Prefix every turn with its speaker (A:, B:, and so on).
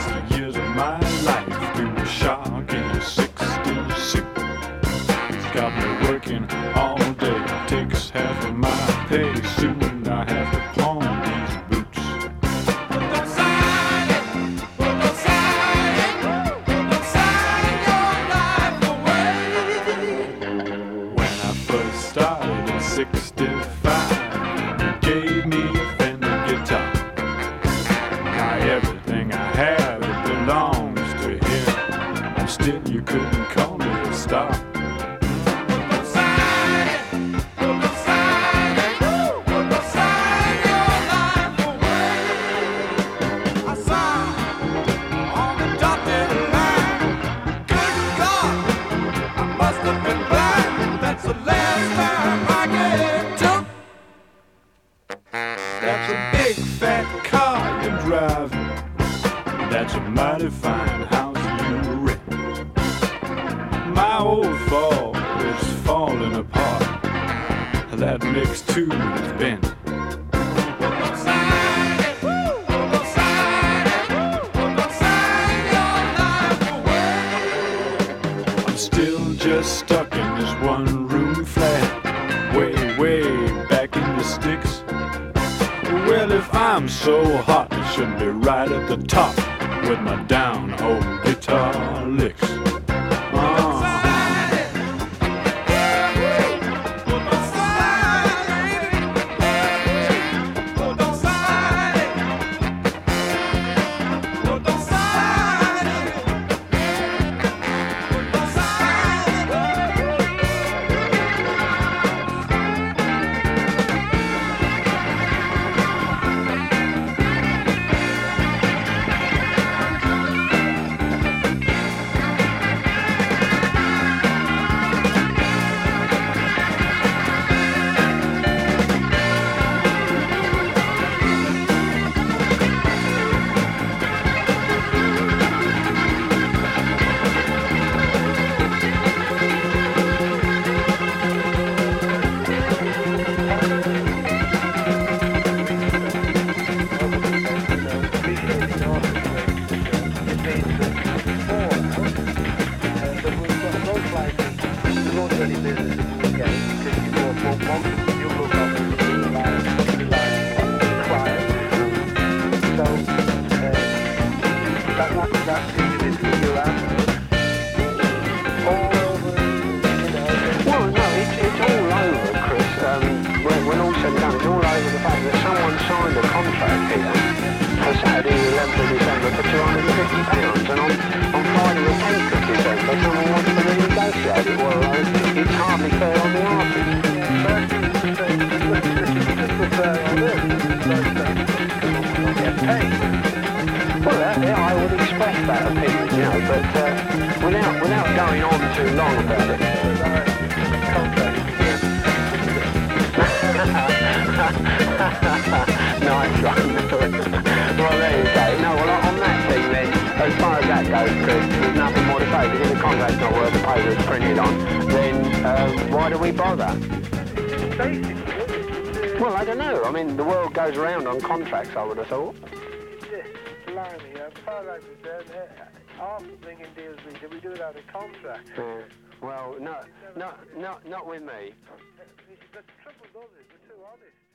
A: 60 years of my life through a shock in a 66. It's got me working all day. Takes half of my pay. Soon I have to pawn these boots. When I first started in 65, you gave me a Fender guitar. Now everything I have, it belongs to him. And still you couldn't call me a star. That's a big fat car you're driving. That's a mighty fine house you rent. My old Ford is falling apart. That mixed tube is bent. I'm still just stuck in this one room flat, way back in the sticks. Well, if I'm so hot, it should be right at the top with my down-hole guitar licks.
B: I would express that opinion, you know, but without going on too long about it. Nice one. Well, there you go. No, well, on that thing then, as far as that goes, Chris, there's nothing more to say. Because if the contract's not worth the paper it's printed on, then why do we bother? Well, I don't know. I mean, the world goes around on contracts, I would have thought.
C: Blimey, as far as I'm concerned, half the bringing deals we do it out of contract.
B: Yeah. Well, no, not with me.
C: The trouble is, we're too honest.